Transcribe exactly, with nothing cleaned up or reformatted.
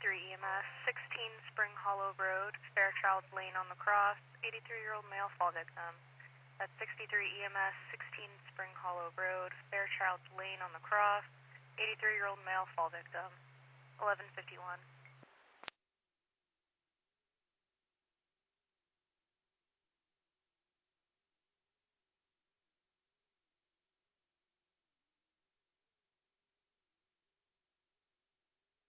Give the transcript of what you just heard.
sixty-three E M S, sixteen Spring Hollow Road, Fairchild Lane on the cross, eighty-three-year-old male fall victim. That's sixty-three E M S, sixteen Spring Hollow Road, Fairchild Lane on the cross, eighty-three-year-old male fall victim. eleven fifty-one.